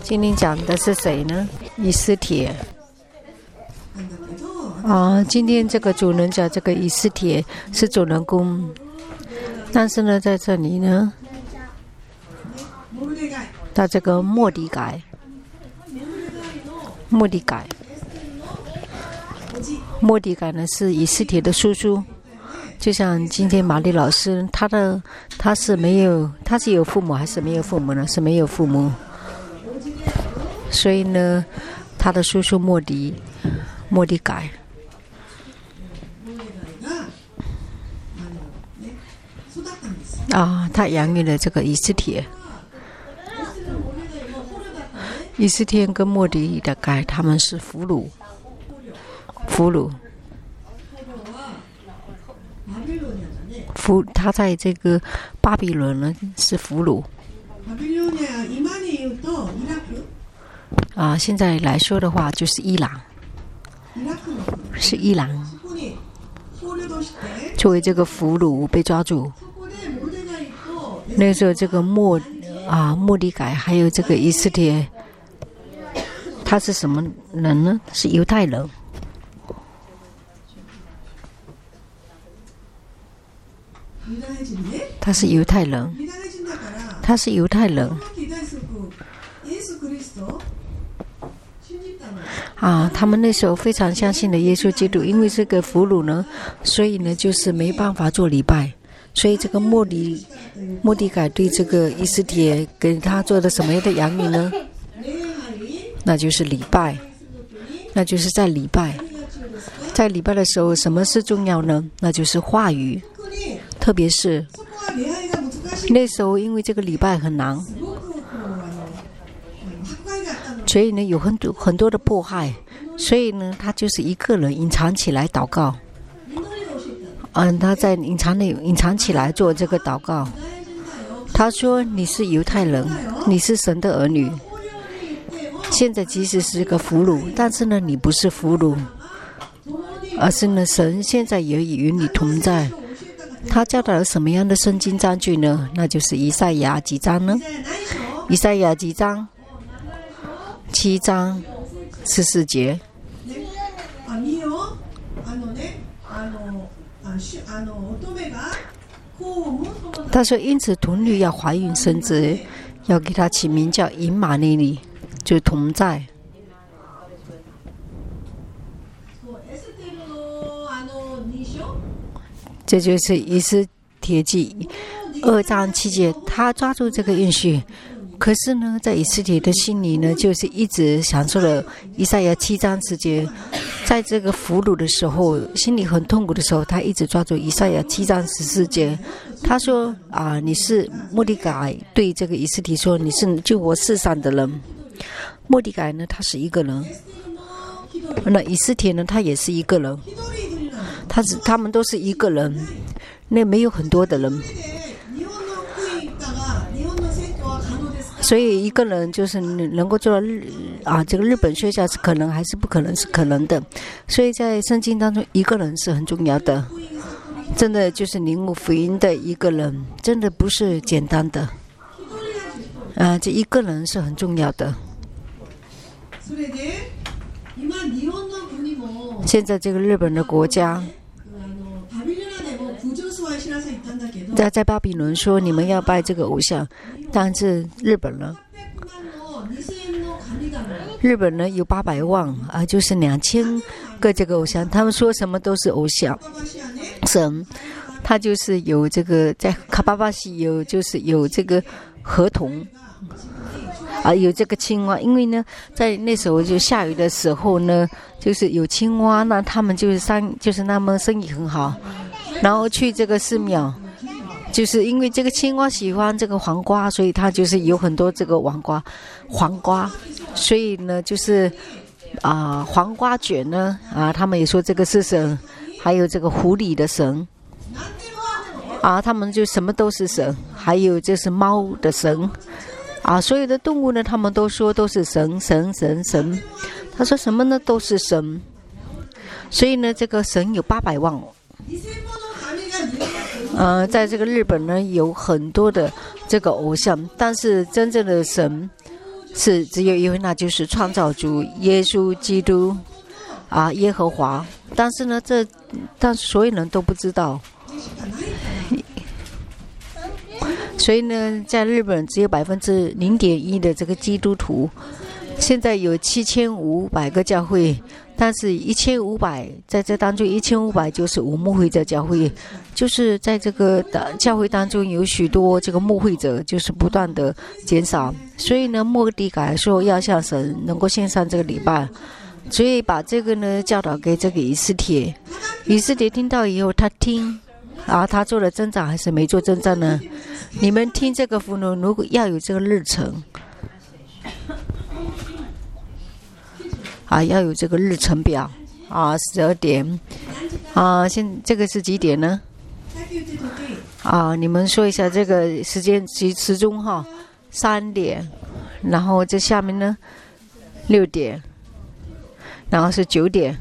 今天讲的是谁呢？以斯帖。今天这个主人讲这个以斯帖是主人公，但是呢，在这里呢，到这个末底改呢是以斯帖的叔叔。就像今天玛丽老师，他是有父母还是没有父母呢？是没有父母，所以呢，他的叔叔末底改他养育了这个以斯帖。以斯帖跟末底改他们是俘虏。他在这个巴比伦呢是俘虏。现在来说的话就是伊朗，作为这个俘虏被抓住。那时候这个末底改还有这个以斯帖，他是什么人呢？是犹太人。他是犹太人。他们那时候非常相信的耶稣基督，因为这个俘虏呢，所以呢就是没办法做礼拜，所以这个末底改对这个以斯帖给他做的什么样的养育呢？那就是礼拜，那就是在礼拜的时候，什么是重要呢？那就是话语，特别是那时候因为这个礼拜很难，所以呢有很多的迫害，所以呢他就是一个人隐藏起来祷告。他在隐藏起来做这个祷告。他说：“你是犹太人，你是神的儿女。现在即使是个俘虏，但是呢你不是俘虏，而是呢神现在也与你同在。”他教导了什么样的圣经章句呢？那就是以赛亚几章呢？以赛亚几章？7章14节。他说：“因此童女要怀孕生子，要给他起名叫以马内利，就同在。”这就是以斯帖记2章7节，他抓住这个应许。可是呢，在以斯帖的心里呢，就是一直享受了以赛亚7章10节。在这个俘虏的时候，心里很痛苦的时候，他一直抓住以赛亚7章14节。他说：“你是末底改对这个以斯帖说，你是救活世上的人。”末底改呢，他是一个人；那以斯帖呢，他也是一个人。他们都是一个人，那没有很多的人，所以一个人就是能够做到这个日本学校是可能还是不可能？是可能的。所以在圣经当中，一个人是很重要的，真的就是领悟福音的一个人，真的不是简单的。这一个人是很重要的。现在这个日本的国家在巴比伦说你们要拜这个偶像，但是日本呢有800万就是2000个这个偶像，他们说什么都是偶像神。他就是有这个在卡巴巴西有这个河童有这个青蛙，因为呢在那时候就下雨的时候呢，就是有青蛙，那他们就是那么生意很好，然后去这个寺庙，就是因为这个青蛙喜欢这个黄瓜，所以它就是有很多这个黄瓜，所以呢就是黄瓜卷呢他们也说这个是神，还有这个狐狸的神他们就什么都是神，还有就是猫的神所有的动物呢，他们都说都是神。他说什么呢？都是神。所以呢，这个神有800万。在这个日本呢，有很多的这个偶像，但是真正的神是只有一位，那就是创造主耶稣基督耶和华。但是呢，但所有人都不知道。所以呢，在日本只有0.1%的这个基督徒。现在有7500个教会，但是1500在这当中，1500就是无牧会者教会，就是在这个教会当中有许多这个牧会者，就是不断的减少。所以呢，末底改说要向神能够献上这个礼拜，所以把这个呢教导给这个以斯帖。以斯帖听到以后，他听他做了增长还是没做增长呢？你们听这个福呢，如果要有这个日程。要有这个日程表12点这个是几点呢？你们说一下这个时间时钟3点，然后这下面呢6点，然后是9点。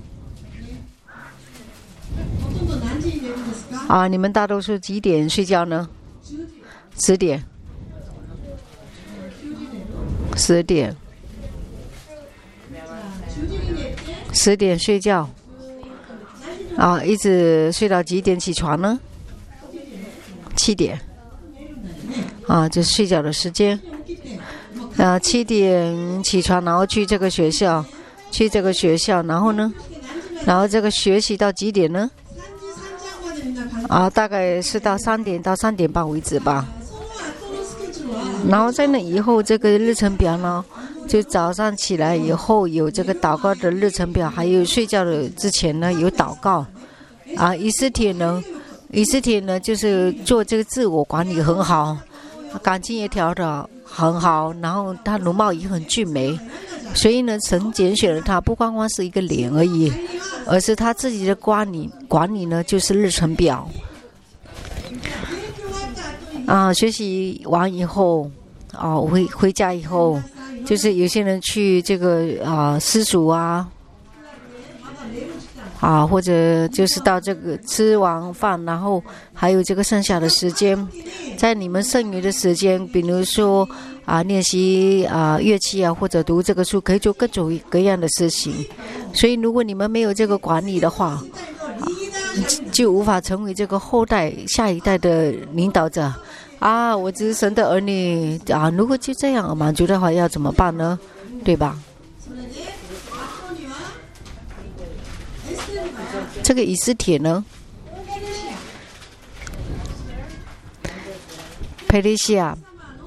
你们大多数几点睡觉呢？10点。10点。10点睡觉，一直睡到几点起床呢？7点，这是睡觉的时间。7点起床，然后去这个学校，然后呢，然后这个学习到几点呢？大概是到3点到3点半为止吧。然后在那以后，这个日程表呢？就早上起来以后有这个祷告的日程表，还有睡觉的之前呢有祷告。以斯帖呢就是做这个自我管理很好，感情也调得很好，然后他容貌也很俊美，所以呢神拣选了他，不光光是一个脸而已，而是他自己的管理呢就是日程表。学习完以后回家以后。就是有些人去这个私塾或者就是到这个吃完饭，然后还有这个剩下的时间，在你们剩余的时间，比如说练习乐器或者读这个书，可以做各种各样的事情。所以如果你们没有这个管理的话，就无法成为这个后代下一代的领导者。我只是神的儿女如果就这样满足的话，要怎么办呢？对吧？这个以斯帖呢，佩利西亚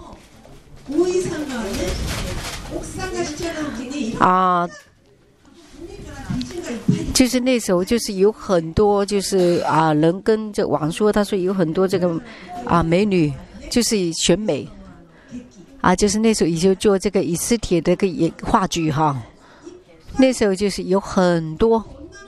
就是那时候就是有很多就是人跟这王说，他说有很多这个美女就是选美就是那时候也就做这个以斯帖的个话剧那时候就是有很多，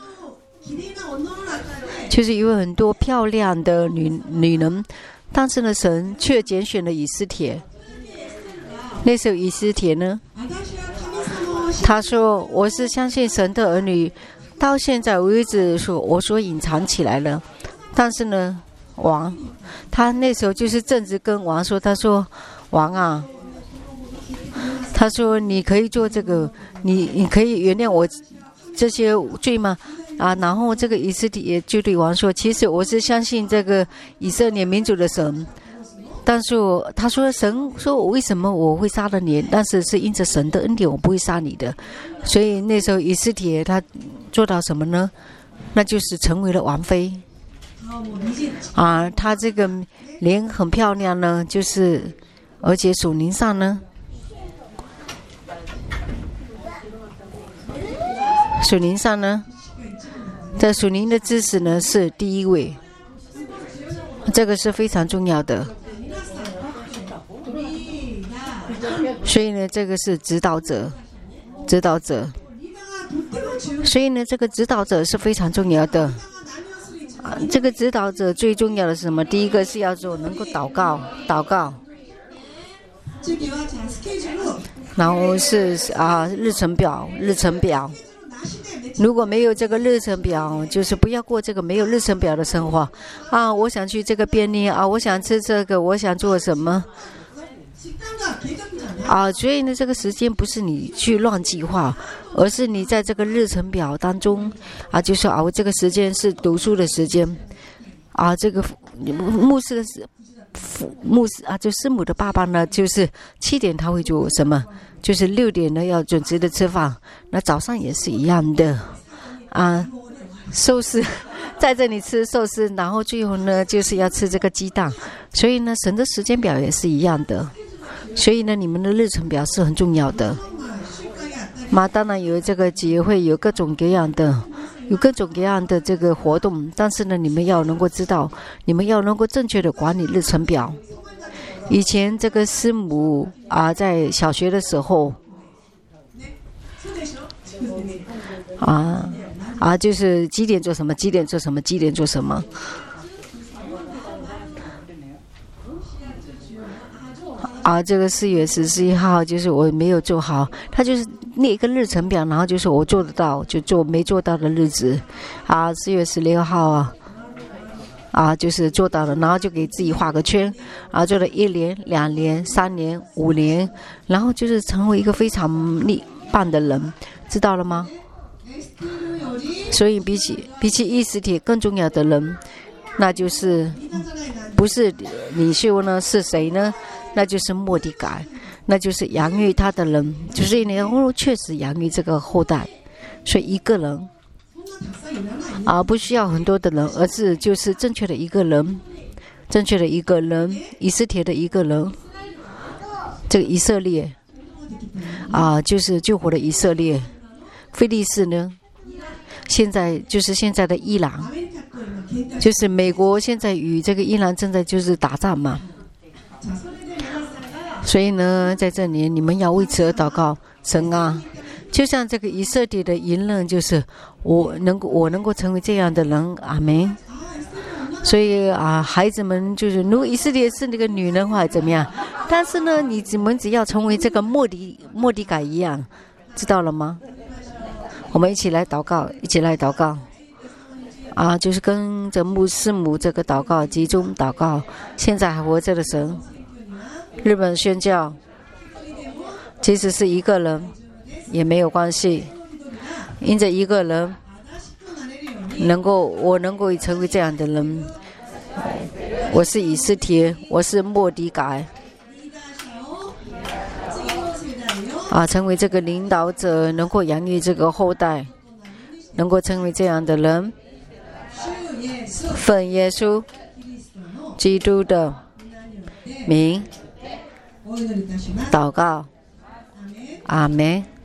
就是有很多漂亮的女人，但是呢神却拣选了以斯帖。那时候以斯帖呢，他说我是相信神的儿女，到现在为止我所隐藏起来了。但是呢王他那时候就是正直跟王说，他说王他说你可以做这个，你可以原谅我这些罪吗？然后这个以斯帖就对王说，其实我是相信这个以色列民族的神，但是他说神说我为什么我会杀了你，但是是因着神的恩典我不会杀你的。所以那时候以斯帖他做到什么呢？那就是成为了王妃他这个脸很漂亮呢，就是而且属灵上呢，在属灵的知识呢是第一位，这个是非常重要的。所以呢这个是指导者，所以呢这个指导者是非常重要的。这个指导者最重要的是什么？第一个是要做能够祷告，然后是日程表。如果没有这个日程表，就是不要过这个没有日程表的生活我想去这个便利我想吃这个，我想做什么所以呢，这个时间不是你去乱计划，而是你在这个日程表当中就是我这个时间是读书的时间这个牧师的就师母的爸爸呢，就是7点他会做什么，就是6点呢要准时的吃饭，那早上也是一样的寿司在这里吃寿司，然后最后呢就是要吃这个鸡蛋，所以呢神的时间表也是一样的，所以呢你们的日程表是很重要的。当然有这个节会，有各种各样的这个活动，但是呢你们要能够知道，你们要能够正确的管理日程表。以前这个师母在小学的时候就是几点做什么，几点做什么，几点做什么这个4月11号就是我没有做好，他就是列一个日程表，然后就是我做得到就做，没做到的日子4月16号就是做到了，然后就给自己画个圈做了1年、2年、3年、5年，然后就是成为一个非常棒的人，知道了吗？所以比起意识体更重要的人，那就是不是领袖呢，是谁呢？那就是末底改，那就是养育他的人，就是你确实养育这个后代。所以一个人不需要很多的人，而是就是正确的一个人，以斯帖的一个人，这个以色列就是救活了以色列。非利士呢，现在的伊朗，就是美国现在与这个伊朗正在就是打仗嘛。所以呢在这里你们要为此而祷告，神就像这个以色列的言论，就是我能够成为这样的人，阿们。所以孩子们就是如果以色列是那个女人的话怎么样，但是呢你们只要成为这个末底改一样，知道了吗？我们一起来祷告就是跟着牧师母这个祷告，集中祷告。现在还活着的神，日本宣教即使是一个人也没有关系，因着一个人我能够成为这样的人。我是以斯帖，我是末底改成为这个领导者，能够养育这个后代，能够成为这样的人。奉耶稣基督的名祷告，阿们。